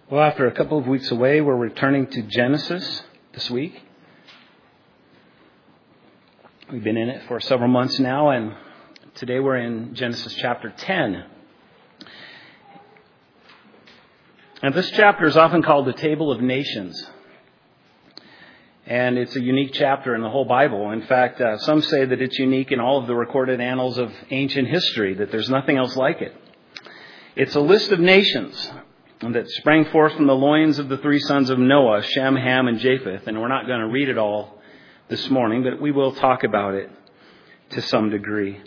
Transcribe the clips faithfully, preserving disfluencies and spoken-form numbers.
Well, after a couple of weeks away, we're returning to Genesis this week. We've been in it for several months now, and today we're in Genesis chapter ten. And this chapter is often called the Table of Nations. And it's a unique chapter in the whole Bible. In fact, uh, some say that it's unique in all of the recorded annals of ancient history, that there's nothing else like it. It's a list of nations that sprang forth from the loins of the three sons of Noah, Shem, Ham, and Japheth. And we're not going to read it all this morning, but we will talk about it to some degree.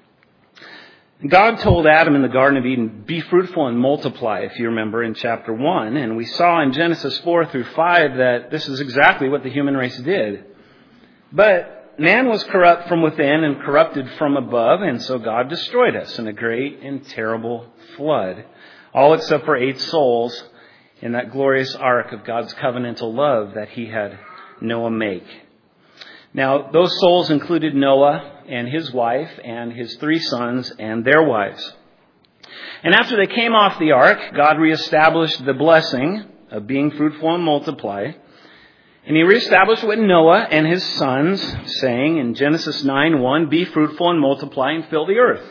God told Adam in the Garden of Eden, be fruitful and multiply, if you remember, in chapter one. And we saw in Genesis four through five that this is exactly what the human race did. But man was corrupt from within and corrupted from above, and so God destroyed us in a great and terrible flood. All except for eight souls in that glorious ark of God's covenantal love that he had Noah make. Now, those souls included Noah and his wife and his three sons and their wives. And after they came off the ark, God reestablished the blessing of being fruitful and multiply. And he reestablished with Noah and his sons, saying in Genesis nine one, be fruitful and multiply and fill the earth.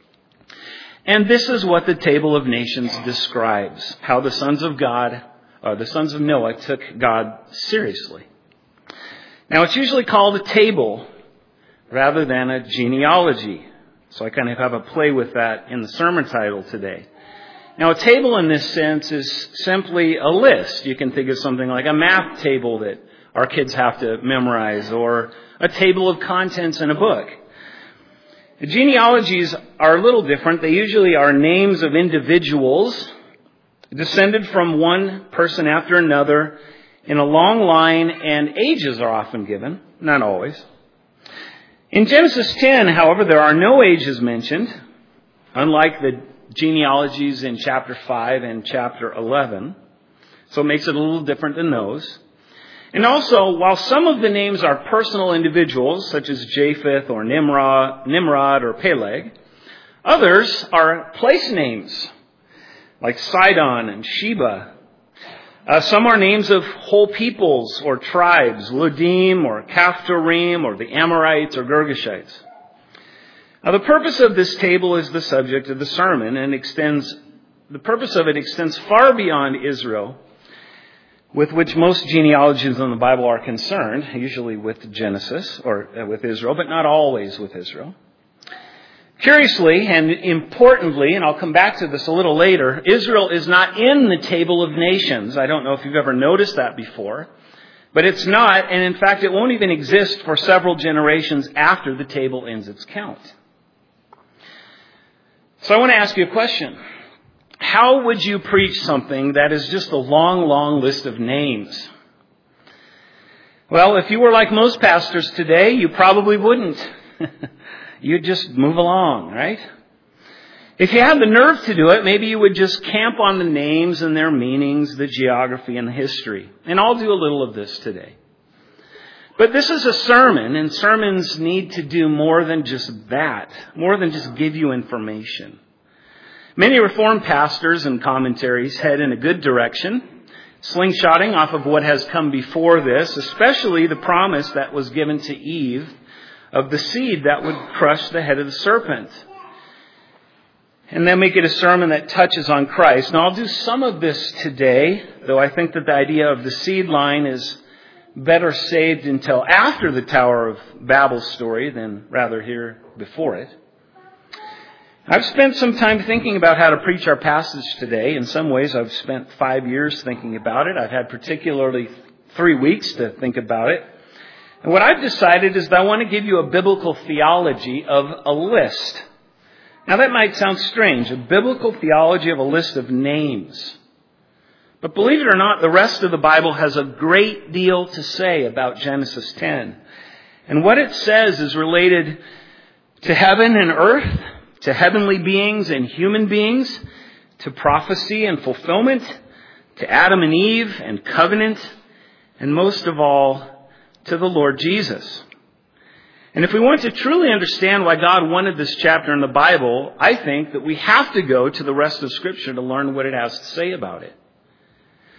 And this is what the Table of Nations describes, how the sons of God, or the sons of Noah, took God seriously. Now, it's usually called a table rather than a genealogy. So I kind of have a play with that in the sermon title today. Now, a table in this sense is simply a list. You can think of something like a math table that our kids have to memorize, or a table of contents in a book. The genealogies are a little different. They usually are names of individuals descended from one person after another in a long line, and ages are often given, not always. In Genesis ten, however, there are no ages mentioned, unlike the genealogies in chapter five and chapter eleven. So it makes it a little different than those. And also, while some of the names are personal individuals, such as Japheth or Nimrod, Nimrod or Peleg, others are place names, like Sidon and Sheba. Uh, some are names of whole peoples or tribes, Ludim or Caphtorim or the Amorites or Girgashites. Now, the purpose of this table is the subject of the sermon, and extends. The purpose of it extends far beyond Israel, with which most genealogies in the Bible are concerned, usually with Genesis or uh, with Israel, but not always with Israel. Curiously and importantly, and I'll come back to this a little later, Israel is not in the Table of Nations. I don't know if you've ever noticed that before, but it's not, and in fact it won't even exist for several generations after the table ends its count. So I want to ask you a question. How would you preach something that is just a long, long list of names? Well, if you were like most pastors today, you probably wouldn't. You'd just move along, right? If you had the nerve to do it, maybe you would just camp on the names and their meanings, the geography and the history. And I'll do a little of this today. But this is a sermon, and sermons need to do more than just that, more than just give you information. Many Reformed pastors and commentaries head in a good direction, slingshotting off of what has come before this, especially the promise that was given to Eve of the seed that would crush the head of the serpent. And then make it a sermon that touches on Christ. Now, I'll do some of this today, though I think that the idea of the seed line is better saved until after the Tower of Babel story than rather here before it. I've spent some time thinking about how to preach our passage today. In some ways, I've spent five years thinking about it. I've had particularly three weeks to think about it. And what I've decided is that I want to give you a biblical theology of a list. Now, that might sound strange, a biblical theology of a list of names. But believe it or not, the rest of the Bible has a great deal to say about Genesis ten. And what it says is related to heaven and earth, to heavenly beings and human beings, to prophecy and fulfillment, to Adam and Eve and covenant, and most of all, to the Lord Jesus. And if we want to truly understand why God wanted this chapter in the Bible, I think that we have to go to the rest of Scripture to learn what it has to say about it.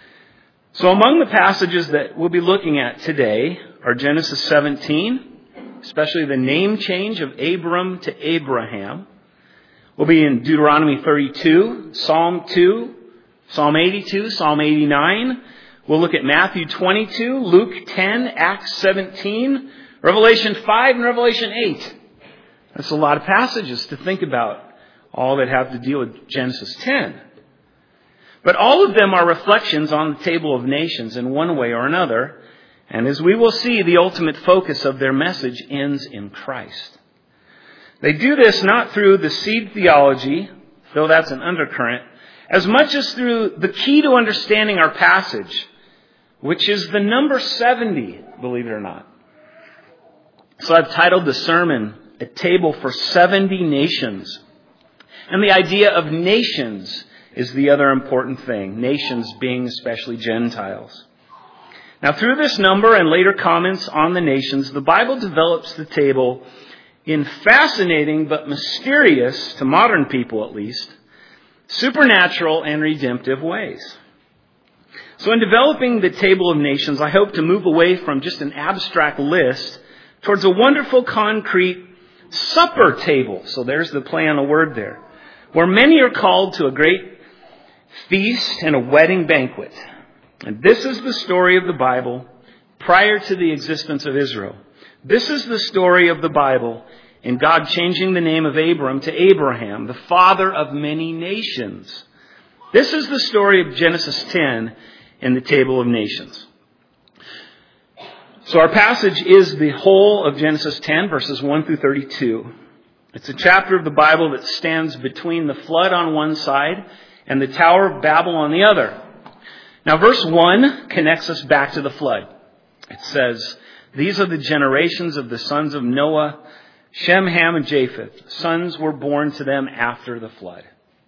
So among the passages that we'll be looking at today are Genesis seventeen, especially the name change of Abram to Abraham. We'll be in Deuteronomy thirty-two, Psalm two, Psalm eighty-two, Psalm eighty-nine. We'll look at Matthew twenty-two, Luke ten, Acts seventeen, Revelation five, and Revelation eight. That's a lot of passages to think about, all that have to deal with Genesis ten. But all of them are reflections on the table of nations in one way or another. And as we will see, the ultimate focus of their message ends in Christ. They do this not through the seed theology, though that's an undercurrent, as much as through the key to understanding our passage, which is the number seventy, believe it or not. So I've titled the sermon, A Table for seventy Nations. And the idea of nations is the other important thing, nations being especially Gentiles. Now, through this number and later comments on the nations, the Bible develops the table in fascinating but mysterious, to modern people at least, supernatural and redemptive ways. So in developing the table of nations, I hope to move away from just an abstract list towards a wonderful, concrete supper table. So there's the play on a word there, where many are called to a great feast and a wedding banquet. And this is the story of the Bible prior to the existence of Israel. This is the story of the Bible in God changing the name of Abram to Abraham, the father of many nations. This is the story of Genesis ten in the table of nations. So our passage is the whole of Genesis ten, verses one through thirty-two. It's a chapter of the Bible that stands between the flood on one side and the Tower of Babel on the other. Now, verse one connects us back to the flood. It says, "These are the generations of the sons of Noah, Shem, Ham, and Japheth. Sons were born to them after the flood."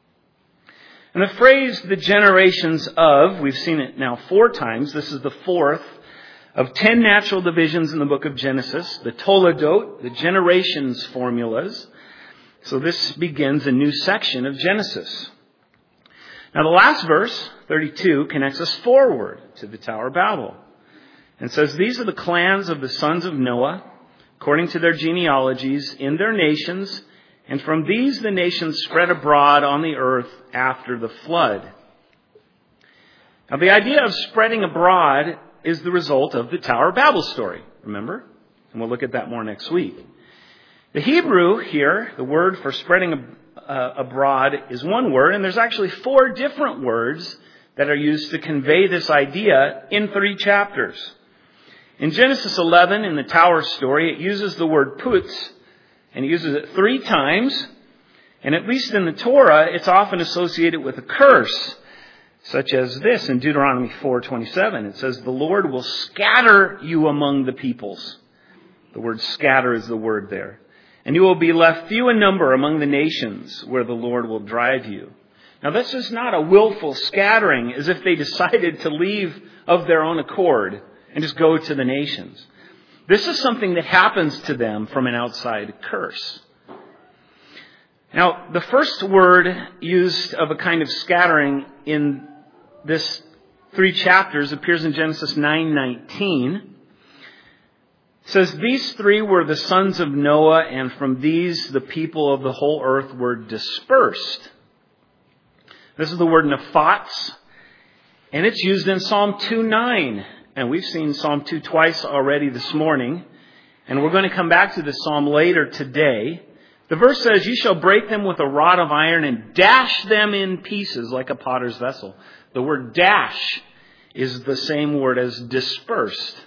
And the phrase, the generations of, we've seen it now four times. This is the fourth of ten natural divisions in the book of Genesis, the Toledot, the generations formulas. So this begins a new section of Genesis. Now the last verse, thirty-two, connects us forward to the Tower of Babel and says, "These are the clans of the sons of Noah, according to their genealogies, in their nations, and from these the nations spread abroad on the earth after the flood." Now the idea of spreading abroad is the result of the Tower of Babel story, remember? And we'll look at that more next week. The Hebrew here, the word for spreading uh, abroad, is one word, and there's actually four different words that are used to convey this idea in three chapters. In Genesis eleven, in the Tower story, it uses the word putz, and it uses it three times. And at least in the Torah, it's often associated with a curse, such as this in Deuteronomy four twenty-seven. It says, "The Lord will scatter you among the peoples." The word scatter is the word there. "And you will be left few in number among the nations where the Lord will drive you." Now, this is not a willful scattering as if they decided to leave of their own accord and just go to the nations. This is something that happens to them from an outside curse. Now, the first word used of a kind of scattering in this three chapters appears in Genesis nine nineteen. It says, "These three were the sons of Noah, and from these the people of the whole earth were dispersed." This is the word naphats, and it's used in Psalm two nine. And we've seen Psalm two twice already this morning, and we're going to come back to this psalm later today. The verse says, "You shall break them with a rod of iron and dash them in pieces like a potter's vessel." The word dash is the same word as dispersed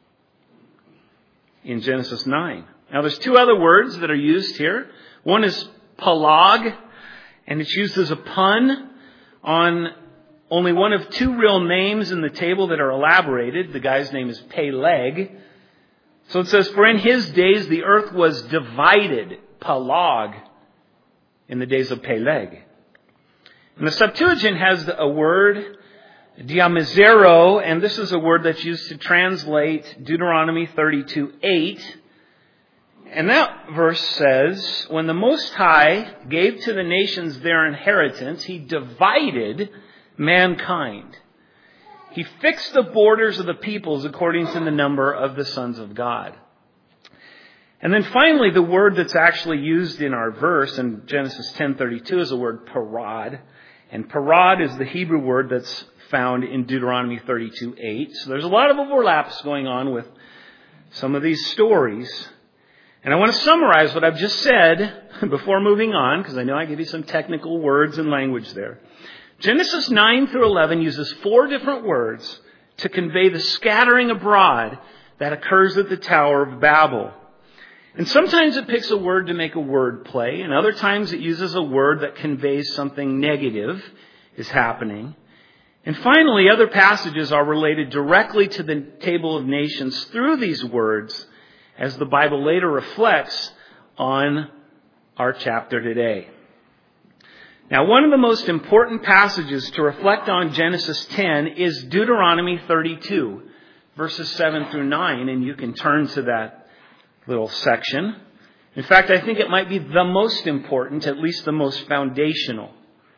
in Genesis nine. Now there's two other words that are used here. One is palag, and it's used as a pun on only one of two real names in the table that are elaborated. The guy's name is Peleg. So it says, "For in his days the earth was divided," palag, in the days of Peleg. And the Septuagint has a word, diamizero, and this is a word that's used to translate Deuteronomy thirty-two eight. And that verse says, "When the Most High gave to the nations their inheritance, he divided mankind. He fixed the borders of the peoples according to the number of the sons of God. And then finally, the word that's actually used in our verse in Genesis ten thirty-two is the word parad. And parad is the Hebrew word that's found in Deuteronomy thirty-two eight. So there's a lot of overlaps going on with some of these stories. And I want to summarize what I've just said before moving on, because I know I give you some technical words and language there. Genesis nine through eleven uses four different words to convey the scattering abroad that occurs at the Tower of Babel. And sometimes it picks a word to make a word play, and other times it uses a word that conveys something negative is happening. And finally, other passages are related directly to the Table of Nations through these words, as the Bible later reflects on our chapter today. Now, one of the most important passages to reflect on Genesis ten is Deuteronomy thirty-two, verses seven through nine, and you can turn to that little section. In fact, I think it might be the most important, at least the most foundational.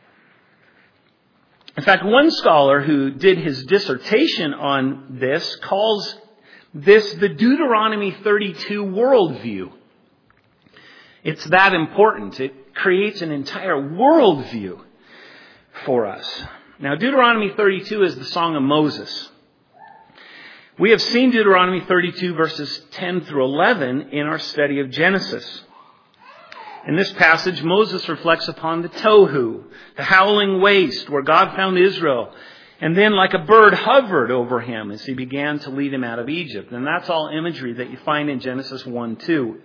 In fact, one scholar who did his dissertation on this calls this the Deuteronomy thirty-two worldview. It's that important. It creates an entire worldview for us. Now, Deuteronomy thirty-two is the Song of Moses. We have seen Deuteronomy thirty-two verses ten through eleven in our study of Genesis. In this passage, Moses reflects upon the tohu, the howling waste where God found Israel, and then like a bird hovered over him as he began to lead him out of Egypt. And that's all imagery that you find in Genesis one two.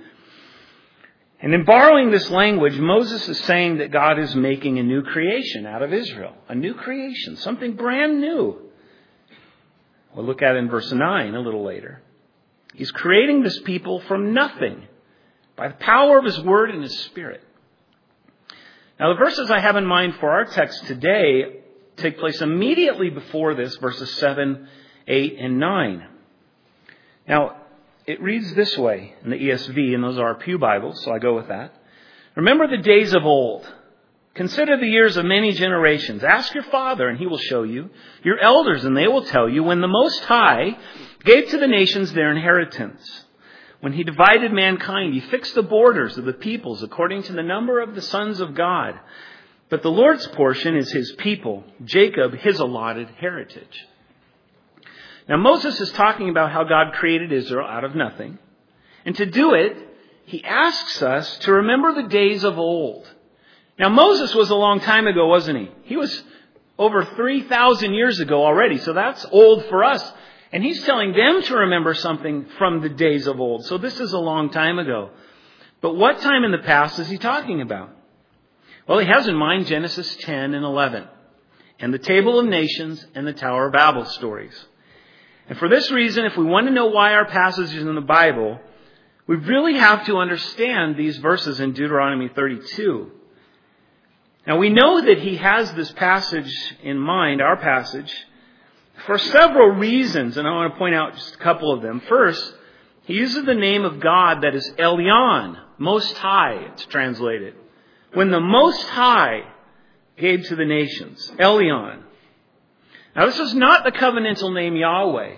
And in borrowing this language, Moses is saying that God is making a new creation out of Israel. A new creation, something brand new. We'll look at it in verse nine a little later. He's creating this people from nothing by the power of His Word and His Spirit. Now, the verses I have in mind for our text today take place immediately before this, verses seven, eight, and nine. Now, it reads this way in the E S V, and those are our pew Bibles, so I go with that. Remember the days of old. Consider the years of many generations. Ask your father, and he will show you. Your elders, and they will tell you, when the Most High gave to the nations their inheritance. When He divided mankind, He fixed the borders of the peoples according to the number of the sons of God. But the Lord's portion is His people, Jacob, His allotted heritage. Now, Moses is talking about how God created Israel out of nothing. And to do it, he asks us to remember the days of old. Now, Moses was a long time ago, wasn't he? He was over three thousand years ago already, so that's old for us. And he's telling them to remember something from the days of old. So this is a long time ago. But what time in the past is he talking about? Well, he has in mind Genesis ten and eleven, and the Table of Nations and the Tower of Babel stories. And for this reason, if we want to know why our passages in the Bible, we really have to understand these verses in Deuteronomy thirty-two. Now, we know that he has this passage in mind, our passage, for several reasons, and I want to point out just a couple of them. First, he uses the name of God that is Elyon, Most High, it's translated. When the Most High gave to the nations, Elyon. Now, this is not the covenantal name Yahweh.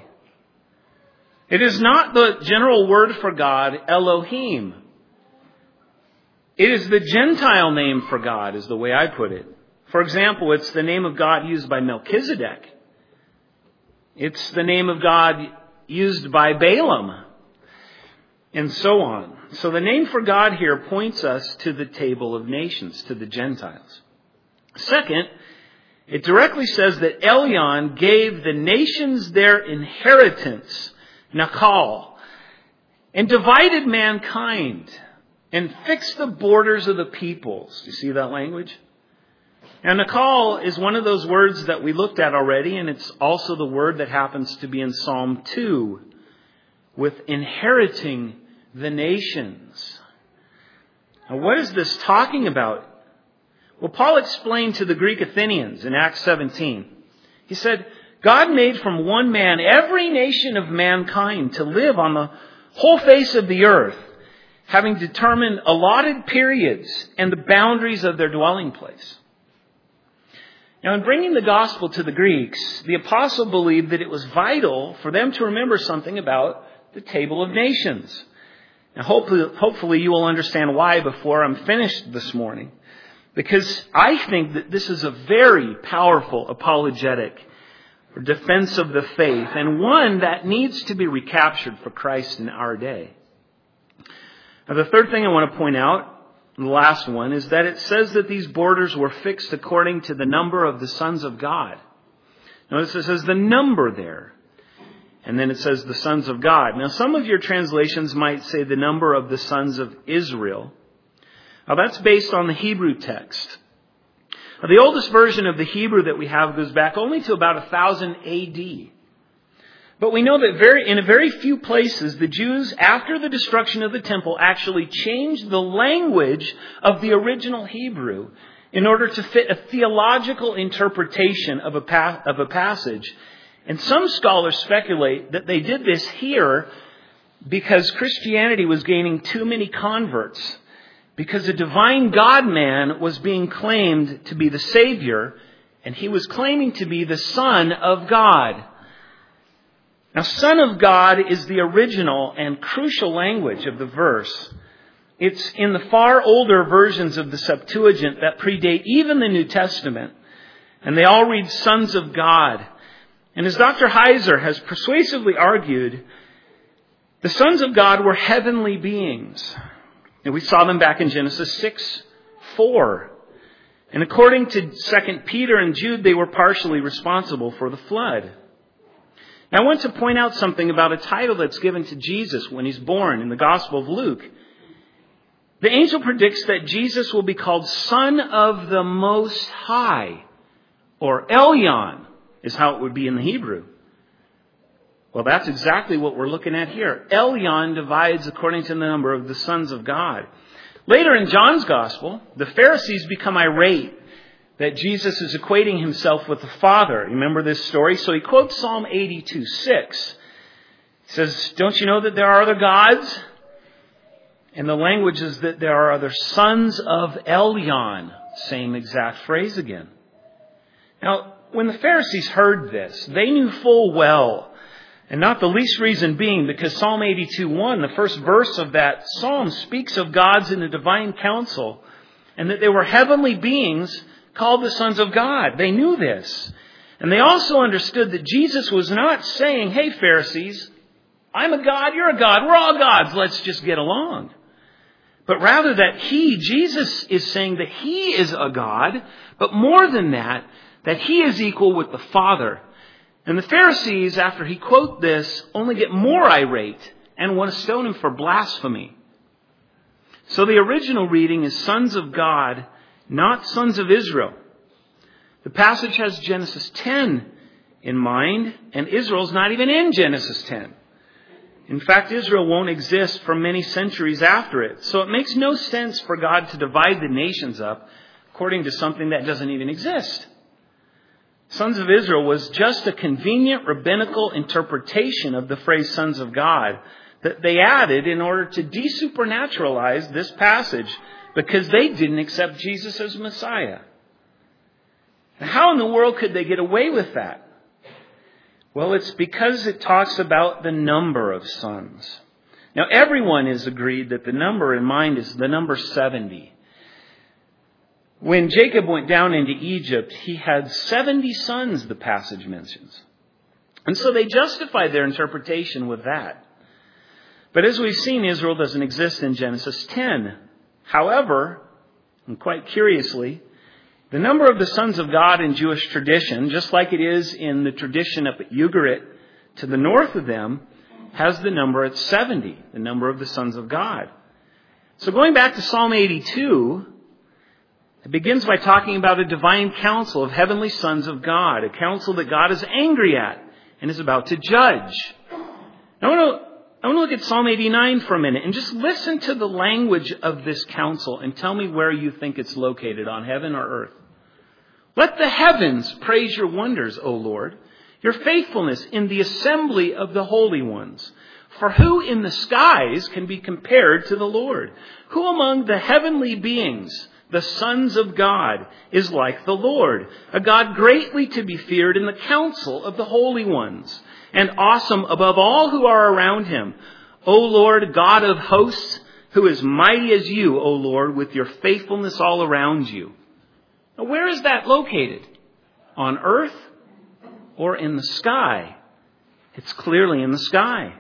It is not the general word for God, Elohim. It is the Gentile name for God, is the way I put it. For example, it's the name of God used by Melchizedek. It's the name of God used by Balaam, and so on. So the name for God here points us to the Table of Nations, to the Gentiles. Second, it directly says that Elyon gave the nations their inheritance, Nakal, and divided mankind and fixed the borders of the peoples. Do you see that language? Now, Nakal is one of those words that we looked at already, and it's also the word that happens to be in Psalm two with inheriting the nations. Now, what is this talking about? Well, Paul explained to the Greek Athenians in Acts seventeen. He said, God made from one man every nation of mankind to live on the whole face of the earth, having determined allotted periods and the boundaries of their dwelling place. Now, in bringing the gospel to the Greeks, the apostle believed that it was vital for them to remember something about the table of nations. Now, hopefully, hopefully you will understand why before I'm finished this morning. Because I think that this is a very powerful apologetic or defense of the faith, and one that needs to be recaptured for Christ in our day. Now, the third thing I want to point out, the last one, is that it says that these borders were fixed according to the number of the sons of God. Notice it says the number there. And then it says the sons of God. Now, some of your translations might say the number of the sons of Israel. Now, that's based on the Hebrew text. Now, the oldest version of the Hebrew that we have goes back only to about one thousand A D. But we know that very, in a very few places, the Jews, after the destruction of the temple, actually changed the language of the original Hebrew in order to fit a theological interpretation of a, pa- of a passage. And some scholars speculate that they did this here because Christianity was gaining too many converts, because the divine God-man was being claimed to be the Savior, and he was claiming to be the Son of God. Now, Son of God is the original and crucial language of the verse. It's in the far older versions of the Septuagint that predate even the New Testament. And they all read sons of God. And as Doctor Heiser has persuasively argued, the sons of God were heavenly beings. And we saw them back in Genesis six four. And according to Second Peter and Jude, they were partially responsible for the flood. Now, I want to point out something about a title that's given to Jesus when he's born in the Gospel of Luke. The angel predicts that Jesus will be called Son of the Most High, or Elyon is how it would be in the Hebrew. Well, that's exactly what we're looking at here. Elyon divides according to the number of the sons of God. Later in John's Gospel, the Pharisees become irate that Jesus is equating himself with the Father. Remember this story? So he quotes Psalm eighty-two six. He says, don't you know that there are other gods? And the language is that there are other sons of Elyon. Same exact phrase again. Now, when the Pharisees heard this, they knew full well, and not the least reason being because Psalm eighty-two one, the first verse of that psalm, speaks of gods in the divine council, and that they were heavenly beings called the sons of God. They knew this. And they also understood that Jesus was not saying, hey, Pharisees, I'm a God, you're a God, we're all gods, let's just get along. But rather that he, Jesus, is saying that he is a God, but more than that, that he is equal with the Father. And the Pharisees, after he quote this, only get more irate and want to stone him for blasphemy. So the original reading is sons of God, not sons of Israel. The passage has Genesis ten in mind, and Israel's not even in Genesis ten. In fact, Israel won't exist for many centuries after it. So it makes no sense for God to divide the nations up according to something that doesn't even exist. Sons of Israel was just a convenient rabbinical interpretation of the phrase sons of God that they added in order to desupernaturalize this passage, because they didn't accept Jesus as Messiah. Now, how in the world could they get away with that? Well, it's because it talks about the number of sons. Now, everyone is agreed that the number in mind is the number seventy. When Jacob went down into Egypt, he had seventy sons, the passage mentions. And so they justified their interpretation with that. But as we've seen, Israel doesn't exist in Genesis ten. However, and quite curiously, the number of the sons of God in Jewish tradition, just like it is in the tradition up at Ugarit to the north of them, has the number at seventy, the number of the sons of God. So going back to Psalm eighty-two, it begins by talking about a divine council of heavenly sons of God, a council that God is angry at and is about to judge. Now, I want to I want to look at Psalm eighty-nine for a minute and just listen to the language of this council and tell me where you think it's located, on heaven or earth. Let the heavens praise your wonders, O Lord, your faithfulness in the assembly of the holy ones. For who in the skies can be compared to the Lord? Who among the heavenly beings the sons of God, is like the Lord, a God greatly to be feared in the council of the holy ones, and awesome above all who are around him. O Lord, God of hosts, who is mighty as you, O Lord, with your faithfulness all around you. Now, where is that located? On earth or in the sky? It's clearly in the sky.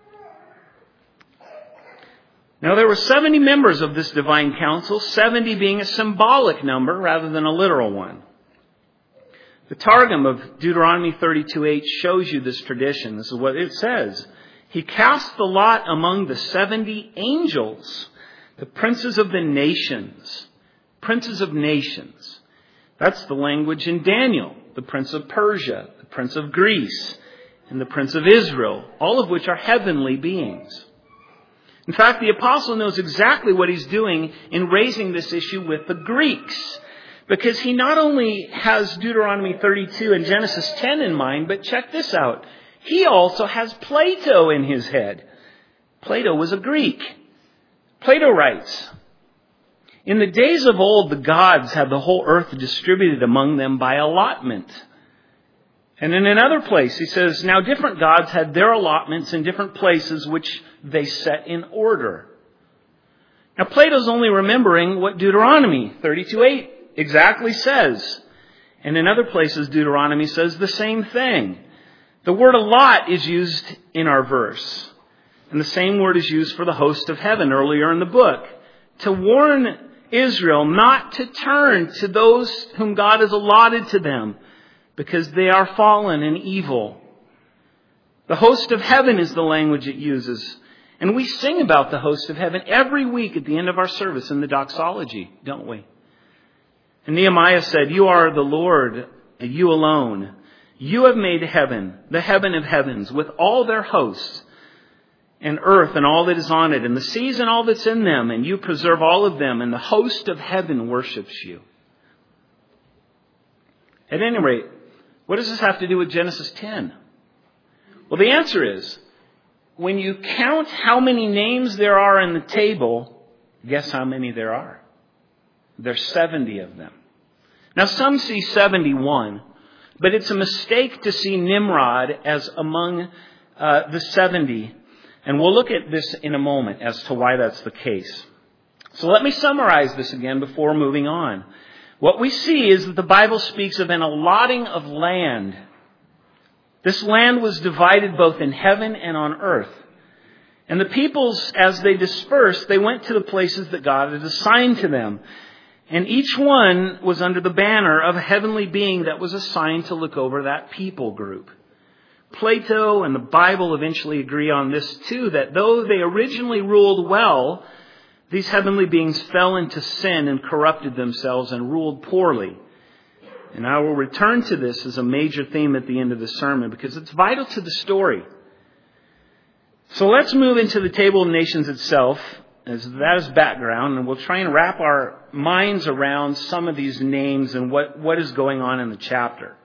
Now, there were seventy members of this divine council, seventy being a symbolic number rather than a literal one. The Targum of Deuteronomy thirty-two eight shows you this tradition. This is what it says. He cast the lot among the seventy angels, the princes of the nations. Princes of nations. That's the language in Daniel, the prince of Persia, the prince of Greece, and the prince of Israel, all of which are heavenly beings. In fact, the apostle knows exactly what he's doing in raising this issue with the Greeks, because he not only has Deuteronomy thirty-two and Genesis ten in mind, but check this out. He also has Plato in his head. Plato was a Greek. Plato writes, in the days of old, the gods had the whole earth distributed among them by allotment. And in another place, he says, now different gods had their allotments in different places, which they set in order. Now, Plato's only remembering what Deuteronomy thirty-two eight exactly says. And in other places, Deuteronomy says the same thing. The word allot is used in our verse. And the same word is used for the host of heaven earlier in the book. To warn Israel not to turn to those whom God has allotted to them, because they are fallen and evil. The host of heaven is the language it uses. And we sing about the host of heaven every week at the end of our service in the doxology, don't we? And Nehemiah said, you are the Lord, and you alone. You have made heaven, the heaven of heavens, with all their hosts, and earth and all that is on it, and the seas and all that's in them, and you preserve all of them, and the host of heaven worships you. At any rate, what does this have to do with Genesis ten? Well, the answer is, when you count how many names there are in the table, guess how many there are? There's seventy of them. Now, some see seventy-one, but it's a mistake to see Nimrod as among uh, the seventy. And we'll look at this in a moment as to why that's the case. So let me summarize this again before moving on. What we see is that the Bible speaks of an allotting of land. This land was divided both in heaven and on earth. And the peoples, as they dispersed, they went to the places that God had assigned to them. And each one was under the banner of a heavenly being that was assigned to look over that people group. Plato and the Bible eventually agree on this too, that though they originally ruled well, these heavenly beings fell into sin and corrupted themselves and ruled poorly. And I will return to this as a major theme at the end of the sermon because it's vital to the story. So let's move into the Table of Nations itself, as that is background, and we'll try and wrap our minds around some of these names and what, what is going on in the chapter.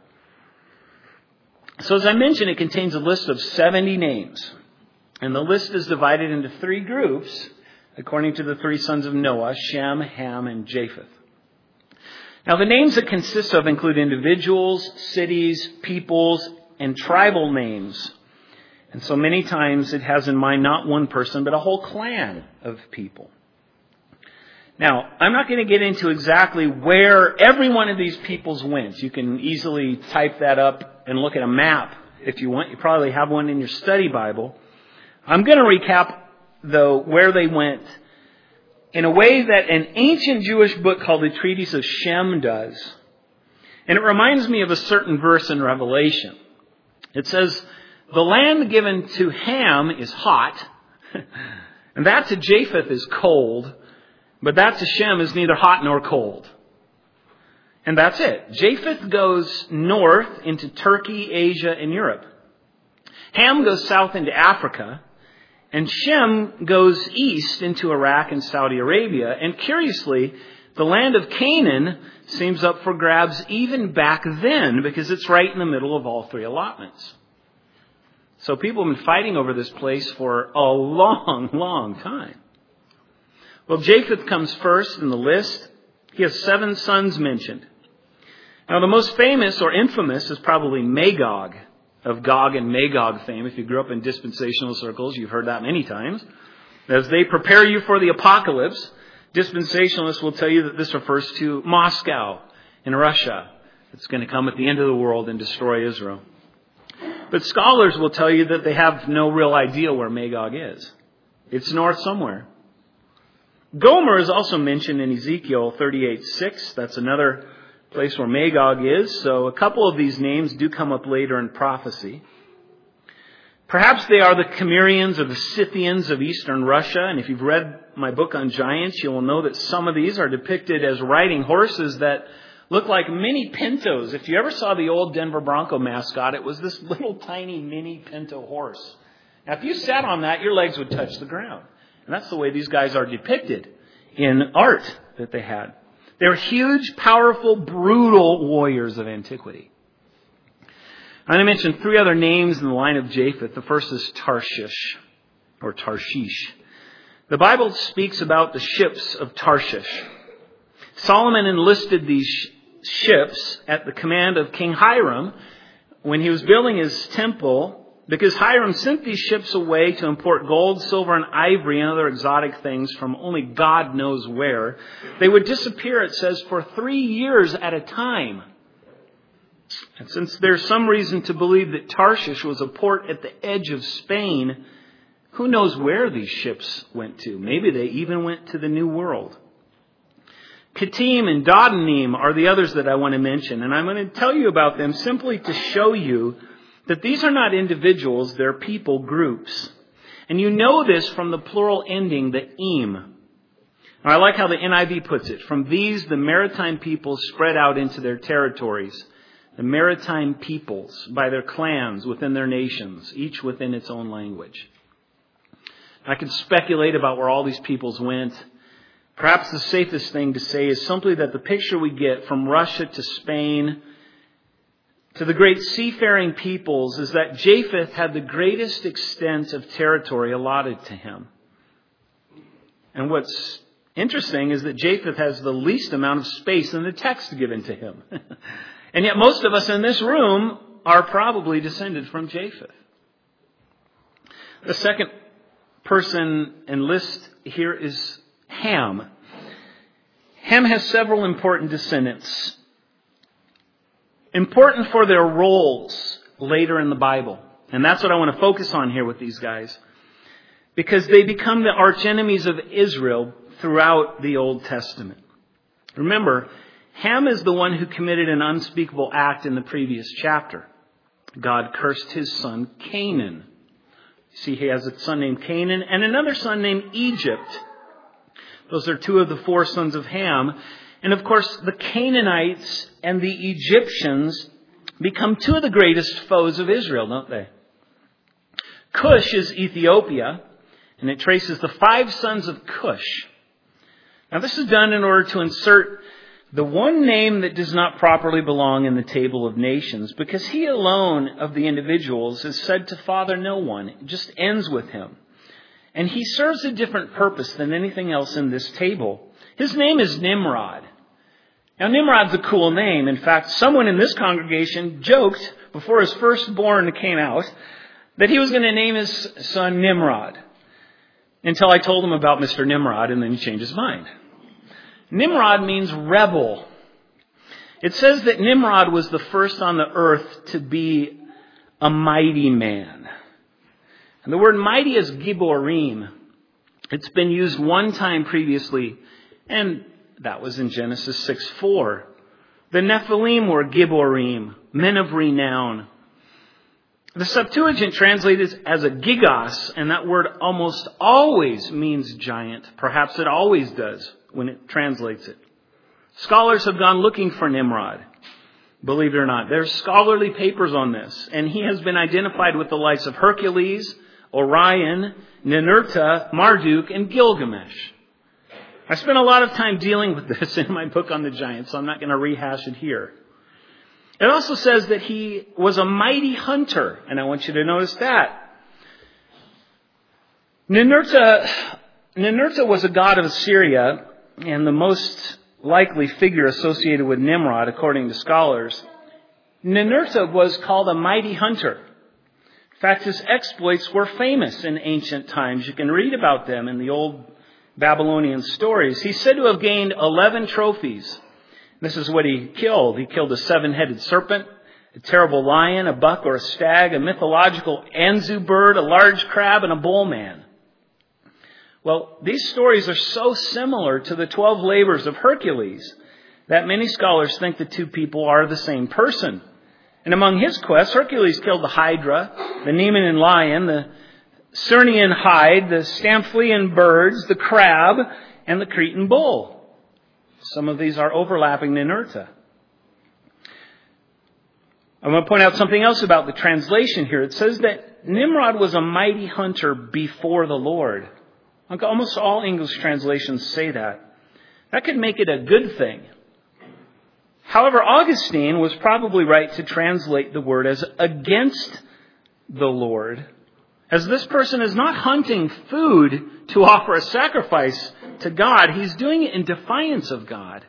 So as I mentioned, it contains a list of seventy names. And the list is divided into three groups, according to the three sons of Noah, Shem, Ham, and Japheth. Now, the names it consists of include individuals, cities, peoples, and tribal names. And so many times it has in mind not one person, but a whole clan of people. Now, I'm not going to get into exactly where every one of these peoples went. You can easily type that up and look at a map if you want. You probably have one in your study Bible. I'm going to recap, though, where they went in a way that an ancient Jewish book called the Treatise of Shem does. And it reminds me of a certain verse in Revelation. It says, the land given to Ham is hot, and that to Japheth is cold, but that to Shem is neither hot nor cold. And that's it. Japheth goes north into Turkey, Asia, and Europe. Ham goes south into Africa. And Shem goes east into Iraq and Saudi Arabia. And curiously, the land of Canaan seems up for grabs even back then because it's right in the middle of all three allotments. So people have been fighting over this place for a long, long time. Well, Japheth comes first in the list. He has seven sons mentioned. Now, the most famous or infamous is probably Magog, of Gog and Magog fame. If you grew up in dispensational circles, you've heard that many times. As they prepare you for the apocalypse, dispensationalists will tell you that this refers to Moscow in Russia. It's going to come at the end of the world and destroy Israel. But scholars will tell you that they have no real idea where Magog is. It's north somewhere. Gomer is also mentioned in Ezekiel thirty-eight six. That's another place where Magog is. So a couple of these names do come up later in prophecy. Perhaps they are the Cimmerians or the Scythians of eastern Russia. And if you've read my book on giants, you will know that some of these are depicted as riding horses that look like mini pintos. If you ever saw the old Denver Bronco mascot, it was this little tiny mini pinto horse. Now, if you sat on that, your legs would touch the ground. And that's the way these guys are depicted in art that they had. They're huge, powerful, brutal warriors of antiquity. I'm going to mention three other names in the line of Japheth. The first is Tarshish, or Tarshish. The Bible speaks about the ships of Tarshish. Solomon enlisted these ships at the command of King Hiram when he was building his temple, because Hiram sent these ships away to import gold, silver, and ivory and other exotic things from only God knows where. They would disappear, it says, for three years at a time. And since there's some reason to believe that Tarshish was a port at the edge of Spain, who knows where these ships went to? Maybe they even went to the New World. Kittim and Dodanim are the others that I want to mention. And I'm going to tell you about them simply to show you that these are not individuals, they're people groups. And you know this from the plural ending, the im. I like how the N I V puts it. From these, the maritime peoples spread out into their territories. The maritime peoples, by their clans within their nations, each within its own language. I could speculate about where all these peoples went. Perhaps the safest thing to say is simply that the picture we get from Russia to Spain to the great seafaring peoples is that Japheth had the greatest extent of territory allotted to him. And what's interesting is that Japheth has the least amount of space in the text given to him. And yet most of us in this room are probably descended from Japheth. The second person in list here is Ham. Ham has several important descendants. Important for their roles later in the Bible. And that's what I want to focus on here with these guys. Because they become the archenemies of Israel throughout the Old Testament. Remember, Ham is the one who committed an unspeakable act in the previous chapter. God cursed his son Canaan. See, he has a son named Canaan and another son named Egypt. Those are two of the four sons of Ham. And of course, the Canaanites and the Egyptians become two of the greatest foes of Israel, don't they? Cush is Ethiopia, and it traces the five sons of Cush. Now, this is done in order to insert the one name that does not properly belong in the table of nations, because he alone of the individuals is said to father no one. It just ends with him. And he serves a different purpose than anything else in this table. His name is Nimrod. Now, Nimrod's a cool name. In fact, someone in this congregation joked before his firstborn came out that he was going to name his son Nimrod, until I told him about Mister Nimrod, and then he changed his mind. Nimrod means rebel. It says that Nimrod was the first on the earth to be a mighty man. And the word mighty is Gibborim. It's been used one time previously, and that was in Genesis six four. The Nephilim were Gibborim, men of renown. The Septuagint translates as a gigos, and that word almost always means giant. Perhaps it always does when it translates it. Scholars have gone looking for Nimrod. Believe it or not, there's scholarly papers on this, and he has been identified with the likes of Hercules, Orion, Ninurta, Marduk, and Gilgamesh. I spent a lot of time dealing with this in my book on the giants, so I'm not going to rehash it here. It also says that he was a mighty hunter, and I want you to notice that. Ninurta, Ninurta was a god of Assyria, and the most likely figure associated with Nimrod, according to scholars, Ninurta was called a mighty hunter. In fact, his exploits were famous in ancient times. You can read about them in the old Babylonian stories. He's said to have gained eleven trophies. This is what he killed. He killed a seven-headed serpent, a terrible lion, a buck or a stag, a mythological Anzu bird, a large crab, and a bull man. Well, these stories are so similar to the twelve labors of Hercules that many scholars think the two people are the same person. And among his quests, Hercules killed the Hydra, the Nemean lion, the Cernian hide, the Stymphalian birds, the crab, and the Cretan bull. Some of these are overlapping Ninurta. I want to point out something else about the translation here. It says that Nimrod was a mighty hunter before the Lord. Almost all English translations say that. That could make it a good thing. However, Augustine was probably right to translate the word as against the Lord, as this person is not hunting food to offer a sacrifice to God. He's doing it in defiance of God.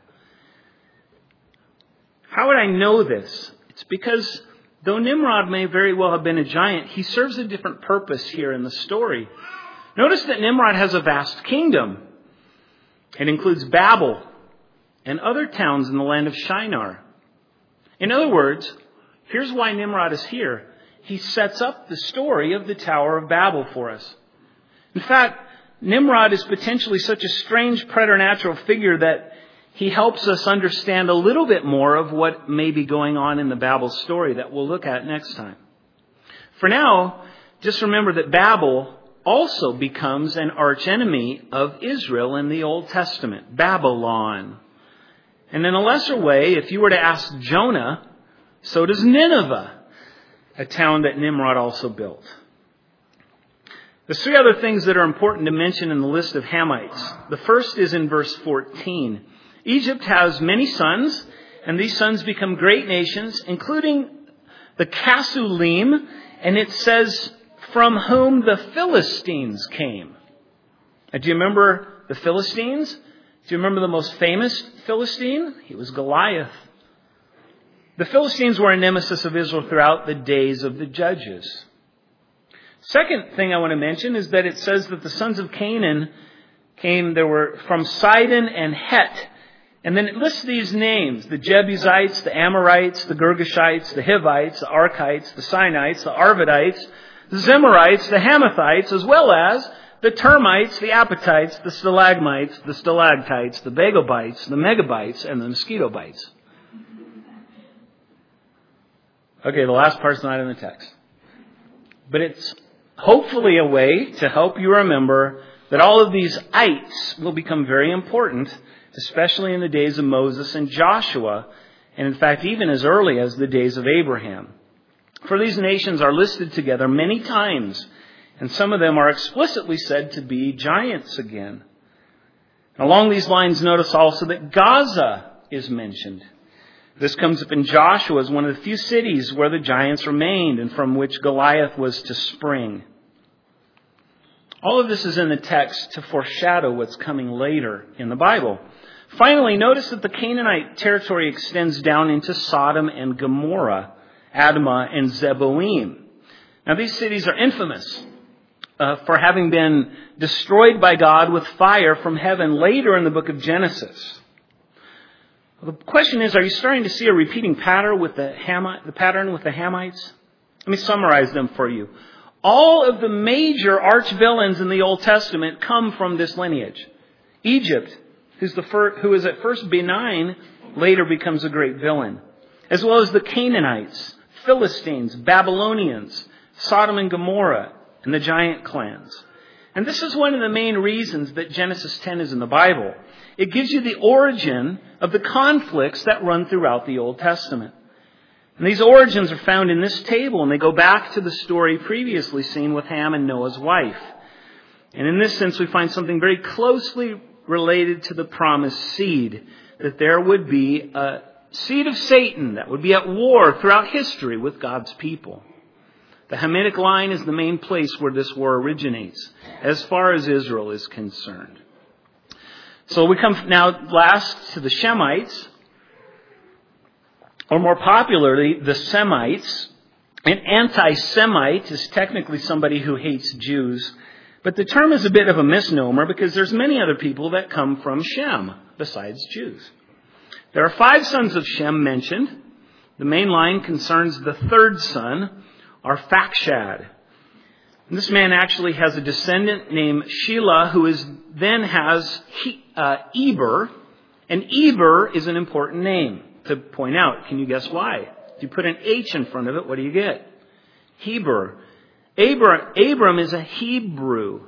How would I know this? It's because though Nimrod may very well have been a giant, he serves a different purpose here in the story. Notice that Nimrod has a vast kingdom. It includes Babel and other towns in the land of Shinar. In other words, here's why Nimrod is here. He sets up the story of the Tower of Babel for us. In fact, Nimrod is potentially such a strange preternatural figure that he helps us understand a little bit more of what may be going on in the Babel story that we'll look at next time. For now, just remember that Babel also becomes an archenemy of Israel in the Old Testament, Babylon. And in a lesser way, if you were to ask Jonah, so does Nineveh, a town that Nimrod also built. There's three other things that are important to mention in the list of Hamites. The first is in verse fourteen. Egypt has many sons, and these sons become great nations, including the Casulim, and it says, from whom the Philistines came. Now, do you remember the Philistines? Do you remember the most famous Philistine? He was Goliath. The Philistines were a nemesis of Israel throughout the days of the judges. Second thing I want to mention is that it says that the sons of Canaan came, there were from Sidon and Het. And then it lists these names, the Jebusites, the Amorites, the Girgashites, the Hivites, the Arkites, the Sinites, the Arvadites, the Zemarites, the Hamathites, as well as the Termites, the Apatites, the Stalagmites, the Stalactites, the Bagobites, the Megabites, and the Mosquitobites. Okay, the last part's not in the text. But it's hopefully a way to help you remember that all of these ites will become very important, especially in the days of Moses and Joshua, and in fact even as early as the days of Abraham. For these nations are listed together many times, and some of them are explicitly said to be giants again. Along these lines, notice also that Gaza is mentioned. This comes up in Joshua as one of the few cities where the giants remained and from which Goliath was to spring. All of this is in the text to foreshadow what's coming later in the Bible. Finally, notice that the Canaanite territory extends down into Sodom and Gomorrah, Admah and Zeboim. Now, these cities are infamous uh, for having been destroyed by God with fire from heaven later in the book of Genesis. The question is, are you starting to see a repeating pattern with the Hamite, the pattern with the Hamites? Let me summarize them for you. All of the major arch villains in the Old Testament come from this lineage. Egypt, who's the first, who is at first benign, later becomes a great villain. As well as the Canaanites, Philistines, Babylonians, Sodom and Gomorrah, and the giant clans. And this is one of the main reasons that Genesis ten is in the Bible. It gives you the origin of the conflicts that run throughout the Old Testament. And these origins are found in this table, and they go back to the story previously seen with Ham and Noah's wife. And in this sense, we find something very closely related to the promised seed, that there would be a seed of Satan that would be at war throughout history with God's people. The Hamitic line is the main place where this war originates, as far as Israel is concerned. So we come now last to the Shemites, or more popularly, the Semites. An anti-Semite is technically somebody who hates Jews, but the term is a bit of a misnomer because there's many other people that come from Shem besides Jews. There are five sons of Shem mentioned. The main line concerns the third son, Arphaxad. And this man actually has a descendant named Shelah, who is then has he, uh, Eber, and Eber is an important name to point out. Can you guess why? If you put an H in front of it, what do you get? Heber. Abram, Abram is a Hebrew.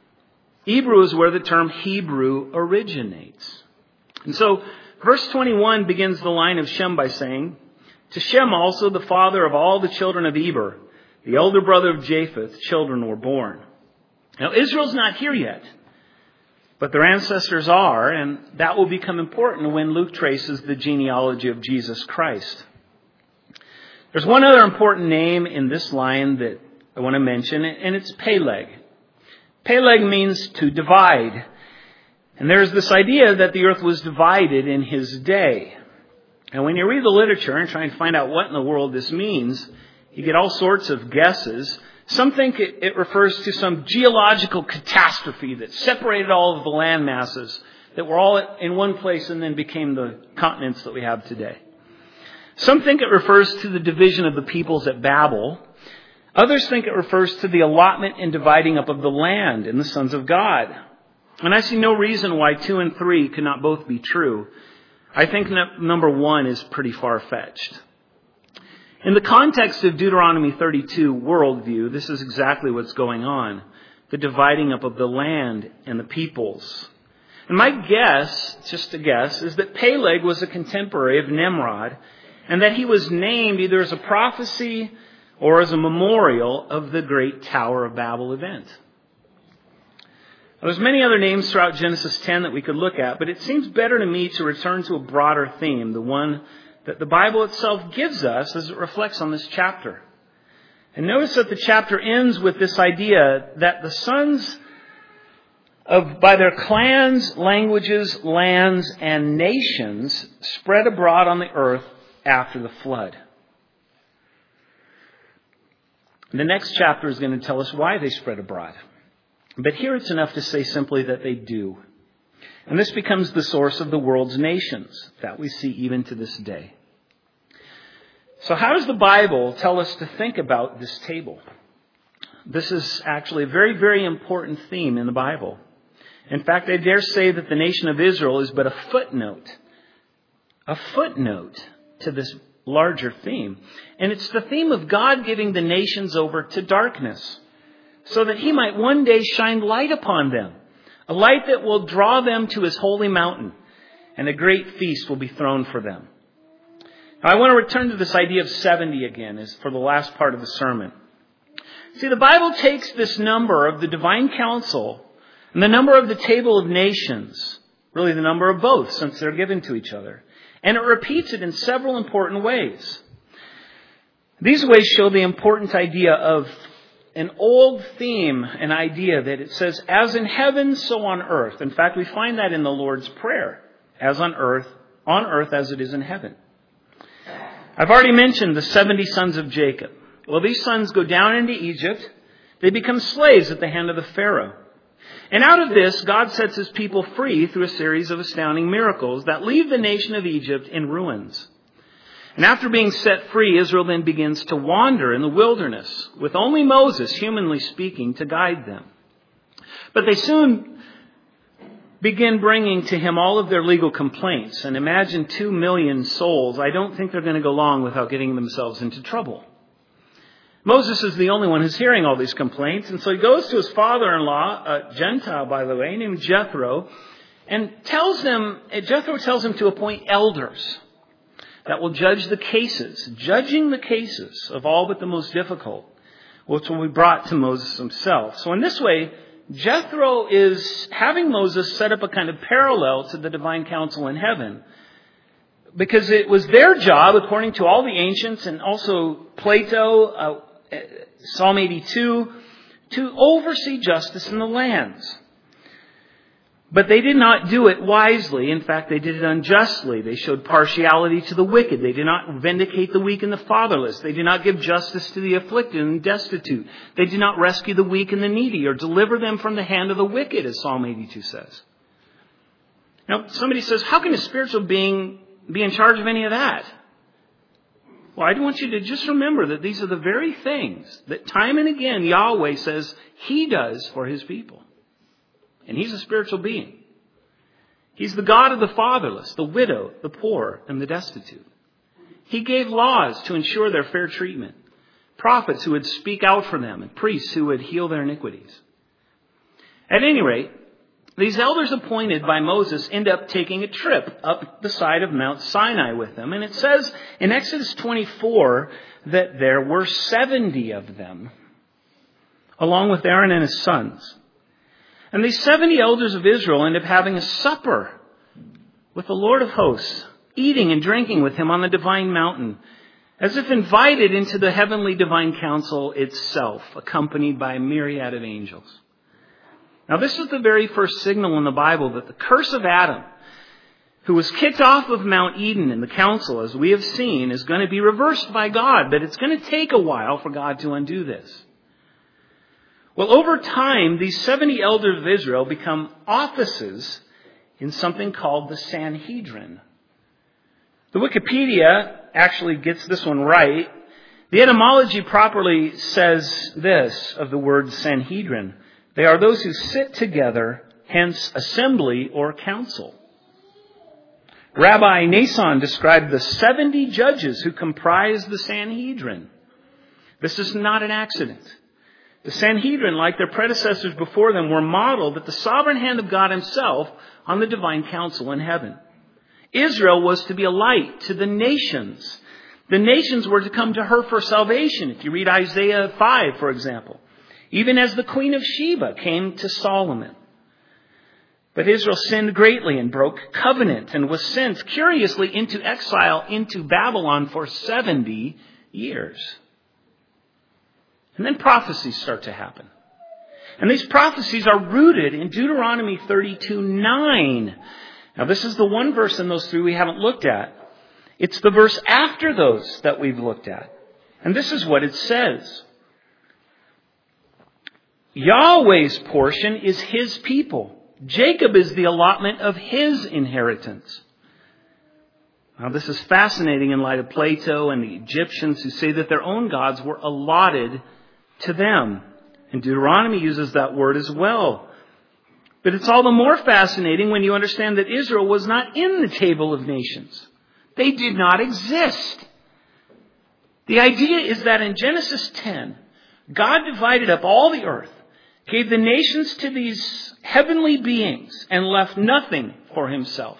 Hebrew is where the term Hebrew originates. And so, verse twenty-one begins the line of Shem by saying, to Shem also, the father of all the children of Eber, the elder brother of Japheth, children were born. Now, Israel's not here yet, but their ancestors are, and that will become important when Luke traces the genealogy of Jesus Christ. There's one other important name in this line that I want to mention, and it's Peleg. Peleg means to divide. And there's this idea that the earth was divided in his day. And when you read the literature and try and find out what in the world this means, you get all sorts of guesses. Some think it, it refers to some geological catastrophe that separated all of the land masses that were all in one place and then became the continents that we have today. Some think it refers to the division of the peoples at Babel. Others think it refers to the allotment and dividing up of the land in the sons of God. And I see no reason why two and three could not both be true. I think number one is pretty far-fetched. In the context of Deuteronomy thirty-two worldview, this is exactly what's going on. The dividing up of the land and the peoples. And my guess, just a guess, is that Peleg was a contemporary of Nimrod, and that he was named either as a prophecy or as a memorial of the great Tower of Babel event. Now, there's many other names throughout Genesis ten that we could look at, but it seems better to me to return to a broader theme, the one that the Bible itself gives us as it reflects on this chapter. And notice that the chapter ends with this idea that the sons of, by their clans, languages, lands, and nations, spread abroad on the earth after the flood. The next chapter is going to tell us why they spread abroad. But here it's enough to say simply that they do. And this becomes the source of the world's nations that we see even to this day. So how does the Bible tell us to think about this table? This is actually a very, very important theme in the Bible. In fact, I dare say that the nation of Israel is but a footnote. A footnote to this larger theme. And it's the theme of God giving the nations over to darkness so that he might one day shine light upon them. A light that will draw them to his holy mountain, and a great feast will be thrown for them. Now, I want to return to this idea of seventy again as for the last part of the sermon. See, the Bible takes this number of the divine council and the number of the table of nations, really the number of both since they're given to each other, and it repeats it in several important ways. These ways show the important idea of an old theme, an idea that it says, as in heaven, so on earth. In fact, we find that in the Lord's Prayer, as on earth, on earth as it is in heaven. I've already mentioned the seventy sons of Jacob. Well, these sons go down into Egypt. They become slaves at the hand of the Pharaoh. And out of this, God sets his people free through a series of astounding miracles that leave the nation of Egypt in ruins. And after being set free, Israel then begins to wander in the wilderness with only Moses, humanly speaking, to guide them. But they soon begin bringing to him all of their legal complaints. And imagine two million souls. I don't think they're going to go long without getting themselves into trouble. Moses is the only one who's hearing all these complaints. And so he goes to his father-in-law, a Gentile, by the way, named Jethro, and tells him, Jethro tells him to appoint elders that will judge the cases, judging the cases of all but the most difficult, which will be brought to Moses himself. So in this way, Jethro is having Moses set up a kind of parallel to the divine council in heaven, because it was their job, according to all the ancients and also Plato, uh, Psalm eighty-two, to oversee justice in the lands. But they did not do it wisely. In fact, they did it unjustly. They showed partiality to the wicked. They did not vindicate the weak and the fatherless. They did not give justice to the afflicted and destitute. They did not rescue the weak and the needy or deliver them from the hand of the wicked, as Psalm eighty-two says. Now, somebody says, how can a spiritual being be in charge of any of that? Well, I want you to just remember that these are the very things that time and again Yahweh says He does for His people. And He's a spiritual being. He's the God of the fatherless, the widow, the poor, and the destitute. He gave laws to ensure their fair treatment, prophets who would speak out for them, and priests who would heal their iniquities. At any rate, these elders appointed by Moses end up taking a trip up the side of Mount Sinai with them. And it says in Exodus twenty-four that there were seventy of them, along with Aaron and his sons. And these seventy elders of Israel end up having a supper with the Lord of hosts, eating and drinking with Him on the divine mountain, as if invited into the heavenly divine council itself, accompanied by a myriad of angels. Now, this is the very first signal in the Bible that the curse of Adam, who was kicked off of Mount Eden in the council, as we have seen, is going to be reversed by God, but it's going to take a while for God to undo this. Well, over time, these seventy elders of Israel become offices in something called the Sanhedrin. The Wikipedia actually gets this one right. The etymology properly says this of the word Sanhedrin. They are those who sit together, hence assembly or council. Rabbi Nason described the seventy judges who comprise the Sanhedrin. This is not an accident. The Sanhedrin, like their predecessors before them, were modeled at the sovereign hand of God Himself on the divine council in heaven. Israel was to be a light to the nations. The nations were to come to her for salvation. If you read Isaiah five, for example, even as the Queen of Sheba came to Solomon. But Israel sinned greatly and broke covenant and was sent curiously into exile into Babylon for seventy years. And then prophecies start to happen. And these prophecies are rooted in Deuteronomy thirty-two nine. Now, this is the one verse in those three we haven't looked at. It's the verse after those that we've looked at. And this is what it says. Yahweh's portion is His people. Jacob is the allotment of His inheritance. Now, this is fascinating in light of Plato and the Egyptians who say that their own gods were allotted to them. And Deuteronomy uses that word as well. But it's all the more fascinating when you understand that Israel was not in the table of nations. They did not exist. The idea is that in Genesis ten, God divided up all the earth, gave the nations to these heavenly beings, and left nothing for Himself.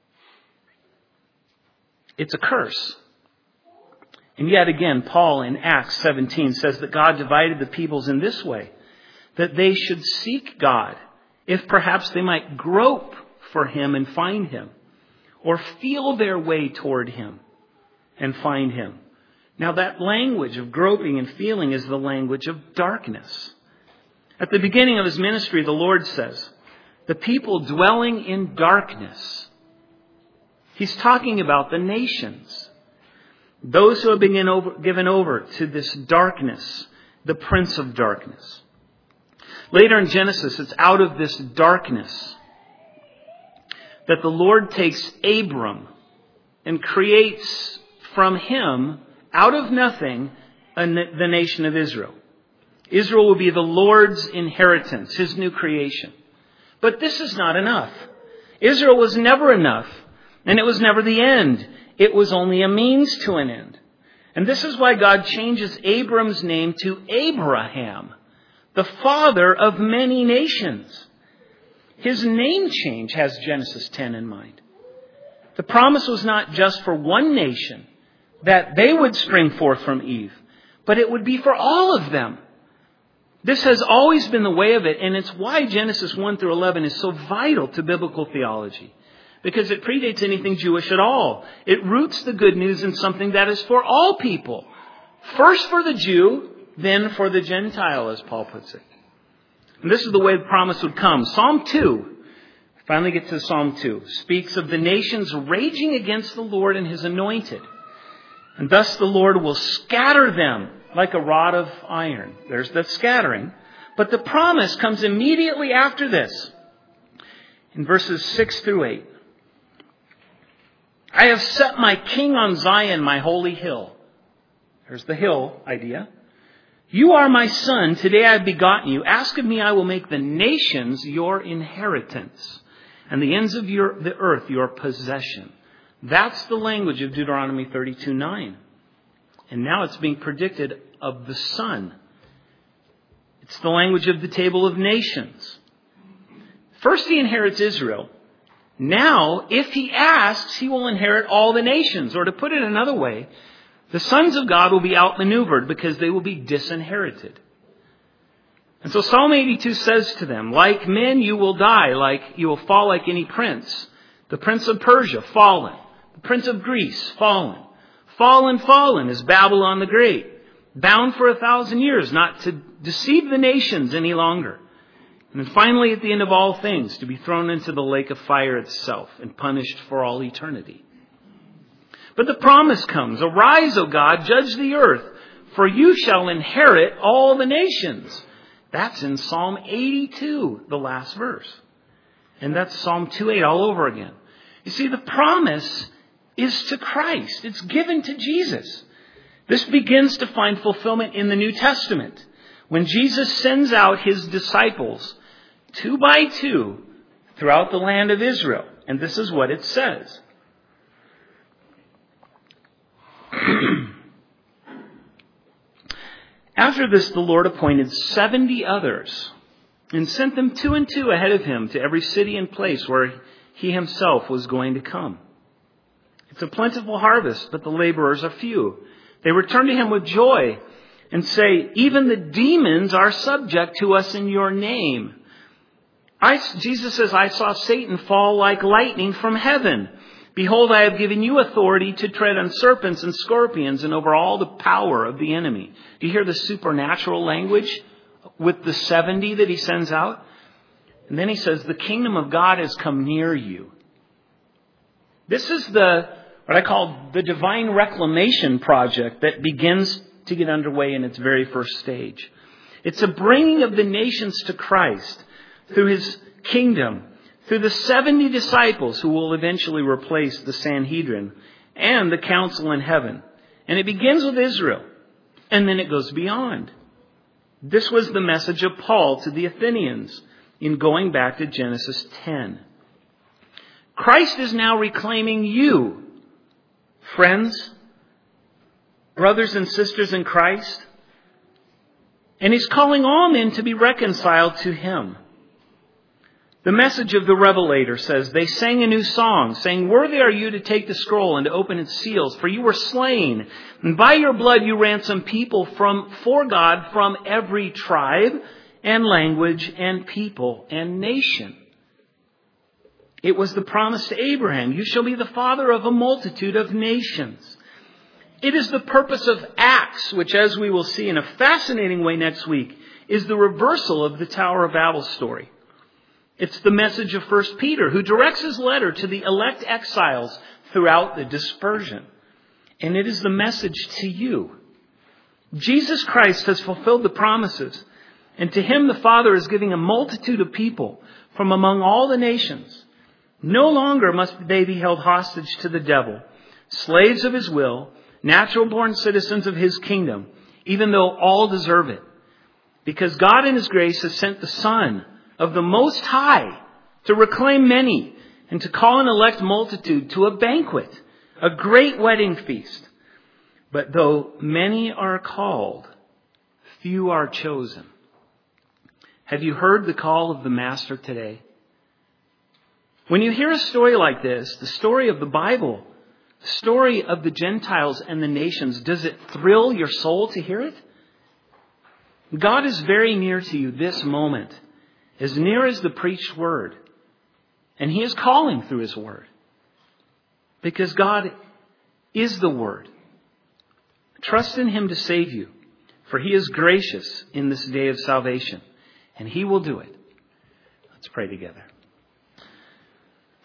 It's a curse. And yet again, Paul in Acts seventeen says that God divided the peoples in this way, that they should seek God, if perhaps they might grope for Him and find Him, or feel their way toward Him and find Him. Now, that language of groping and feeling is the language of darkness. At the beginning of His ministry, the Lord says, the people dwelling in darkness. He's talking about the nations. Those who have been given over to this darkness, the prince of darkness. Later in Genesis, it's out of this darkness that the Lord takes Abram and creates from him, out of nothing, the nation of Israel. Israel will be the Lord's inheritance, His new creation. But this is not enough. Israel was never enough, and it was never the end. It was only a means to an end. And this is why God changes Abram's name to Abraham, the father of many nations. His name change has Genesis ten in mind. The promise was not just for one nation, that they would spring forth from Eve, but it would be for all of them. This has always been the way of it, and it's why Genesis one through eleven is so vital to biblical theology. Because it predates anything Jewish at all. It roots the good news in something that is for all people. First for the Jew, then for the Gentile, as Paul puts it. And this is the way the promise would come. Psalm two, Finally get to Psalm two. Speaks of the nations raging against the Lord and his anointed. And thus the Lord will scatter them like a rod of iron. There's that scattering. But the promise comes immediately after this. In verses six through eight. I have set my king on Zion, my holy hill. There's the hill idea. You are my son. Today I have begotten you. Ask of me, I will make the nations your inheritance, and the ends of your, the earth your possession. That's the language of Deuteronomy thirty-two nine. And now it's being predicted of the Son. It's the language of the table of nations. First he inherits Israel. Now, if he asks, he will inherit all the nations. Or to put it another way, the sons of God will be outmaneuvered because they will be disinherited. And so Psalm eighty-two says to them, like men you will die, like you will fall like any prince. The prince of Persia, fallen. The prince of Greece, fallen. Fallen, fallen is Babylon the Great. Bound for a thousand years, not to deceive the nations any longer. And then finally, at the end of all things, to be thrown into the lake of fire itself and punished for all eternity. But the promise comes, arise, O God, judge the earth, for you shall inherit all the nations. That's in Psalm eighty-two, the last verse. And that's Psalm two eight all over again. You see, the promise is to Christ. It's given to Jesus. This begins to find fulfillment in the New Testament, when Jesus sends out his disciples two by two throughout the land of Israel. And this is what it says. After this, the Lord appointed seventy others and sent them two and two ahead of him to every city and place where he himself was going to come. It's a plentiful harvest, but the laborers are few. They return to him with joy and say, even the demons are subject to us in your name. I, Jesus says, I saw Satan fall like lightning from heaven. Behold, I have given you authority to tread on serpents and scorpions and over all the power of the enemy. Do you hear the supernatural language with the seventy that he sends out? And then he says, the kingdom of God has come near you. This is the what I call the divine reclamation project that begins to get underway in its very first stage. It's a bringing of the nations to Christ through his kingdom, through the seventy disciples who will eventually replace the Sanhedrin and the council in heaven. And it begins with Israel, and then it goes beyond. This was the message of Paul to the Athenians in going back to Genesis ten. Christ is now reclaiming you, friends, brothers and sisters in Christ. And he's calling all men to be reconciled to him. The message of the Revelator says, they sang a new song, saying, worthy are you to take the scroll and to open its seals, for you were slain, and by your blood you ransomed people from for God from every tribe and language and people and nation. It was the promise to Abraham, you shall be the father of a multitude of nations. It is the purpose of Acts, which, as we will see in a fascinating way next week, is the reversal of the Tower of Babel story. It's the message of First Peter, who directs his letter to the elect exiles throughout the dispersion. And it is the message to you. Jesus Christ has fulfilled the promises, and to him the Father is giving a multitude of people from among all the nations. No longer must they be held hostage to the devil, slaves of his will, natural-born citizens of his kingdom, even though all deserve it. Because God in his grace has sent the Son of the Most High to reclaim many and to call an elect multitude to a banquet, a great wedding feast. But though many are called, few are chosen. Have you heard the call of the Master today? When you hear a story like this, the story of the Bible, the story of the Gentiles and the nations, does it thrill your soul to hear it? God is very near to you this moment, as near as the preached word. And he is calling through his word. Because God is the word. Trust in him to save you, for he is gracious in this day of salvation, and he will do it. Let's pray together.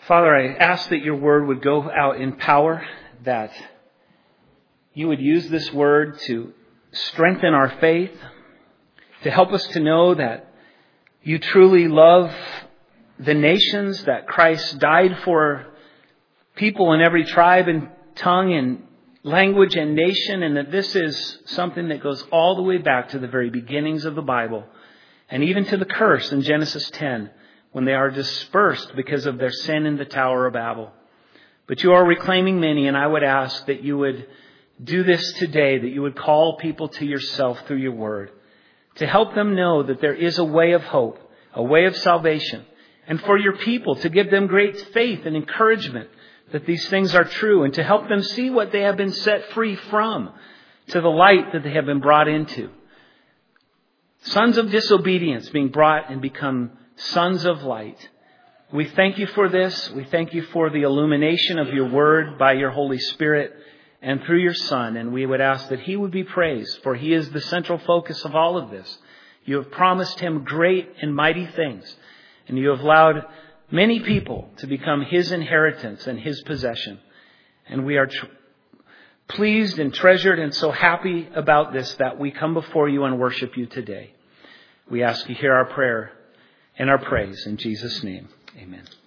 Father, I ask that your word would go out in power, that you would use this word to strengthen our faith, to help us to know that you truly love the nations, that Christ died for people in every tribe and tongue and language and nation, and that this is something that goes all the way back to the very beginnings of the Bible, and even to the curse in Genesis ten, when they are dispersed because of their sin in the Tower of Babel. But you are reclaiming many, and I would ask that you would do this today, that you would call people to yourself through your word, to help them know that there is a way of hope, a way of salvation, and for your people to give them great faith and encouragement that these things are true, and to help them see what they have been set free from, to the light that they have been brought into. Sons of disobedience being brought and become sons of light. We thank you for this. We thank you for the illumination of your word by your Holy Spirit and through your Son. And we would ask that he would be praised, for he is the central focus of all of this. You have promised him great and mighty things, and you have allowed many people to become his inheritance and his possession. And we are tr- pleased and treasured and so happy about this that we come before you and worship you today. We ask you hear our prayer and our praise in Jesus' name. Amen.